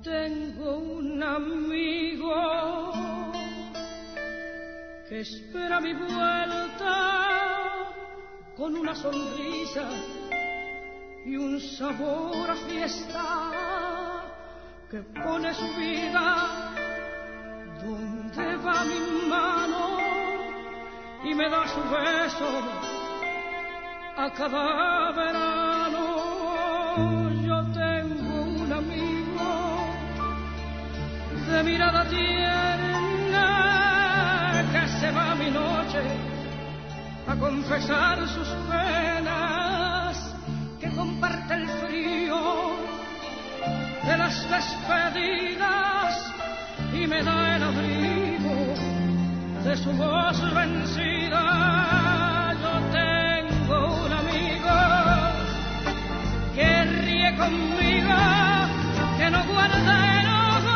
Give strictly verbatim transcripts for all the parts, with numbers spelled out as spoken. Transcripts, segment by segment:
tengo un amigo que espera mi vuelta con una sonrisa y un sabor a fiesta, que pone su vida donde va mi mano y me da su beso a cada verano. Yo tengo un amigo de mirada tierna que se va a mi noche a confesar sus penas, que comparte el frío de las despedidas y me da el abrigo de su voz vencida. Yo tengo un amigo que ríe conmigo, que no guarda enojo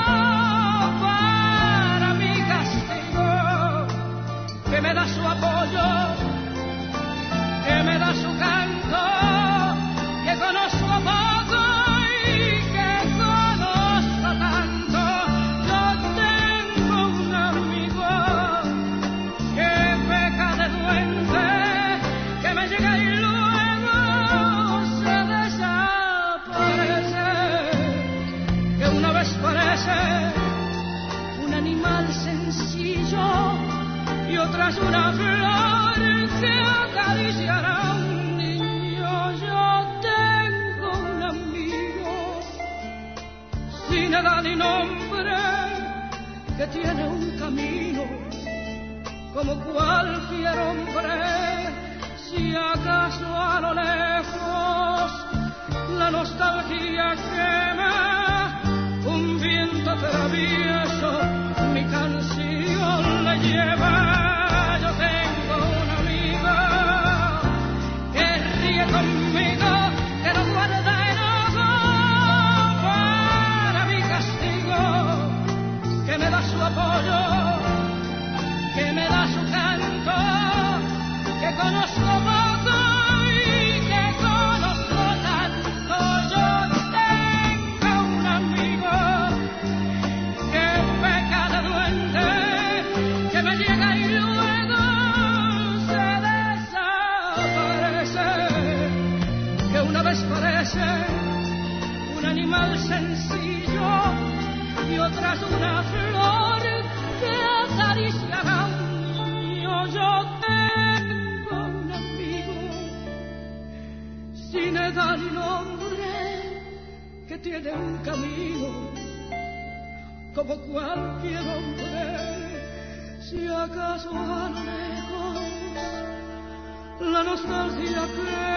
para mi castigo, que me da su apoyo, que me da su canto, que conozco poco y que conozco tanto. Yo tengo un amigo que peca de duende, que me llega y luego se desaparece, que una vez parece un animal sencillo y otras una flor que acariciará a un niño. Yo tengo un amigo sin edad ni nombre, que tiene un camino como cualquier hombre. Si acaso a lo lejos la nostalgia quema, un viento travieso mi canción le lleva. Yo tengo un amigo que ríe conmigo, que no guarda enojo para mi castigo, que me da su apoyo, que me da su canto, que conozco poco y que conozco tanto. Yo tengo un amigo que peca de duende, que me llega y luego se desaparece, que una vez parece un animal sencillo y otras una flor que acariciará a un niño. Yo tengo un amigo sin edad ni nombre, que tiene un camino como cualquier hombre. Si acaso a lo lejos la nostalgia cree